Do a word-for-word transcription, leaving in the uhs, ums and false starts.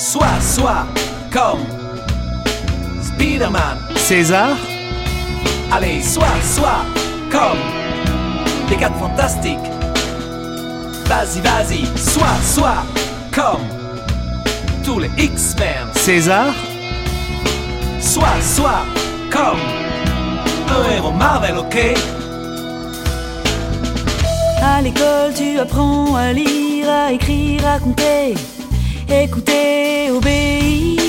Sois, sois comme Spider-Man. César. Allez, sois, sois comme les quatre fantastiques. Vas-y, vas-y, sois, sois comme tous les X-Men. César. Sois, sois comme un héros Marvel, ok? À l'école, tu apprends à lire, à écrire, à compter, écouter, obéir.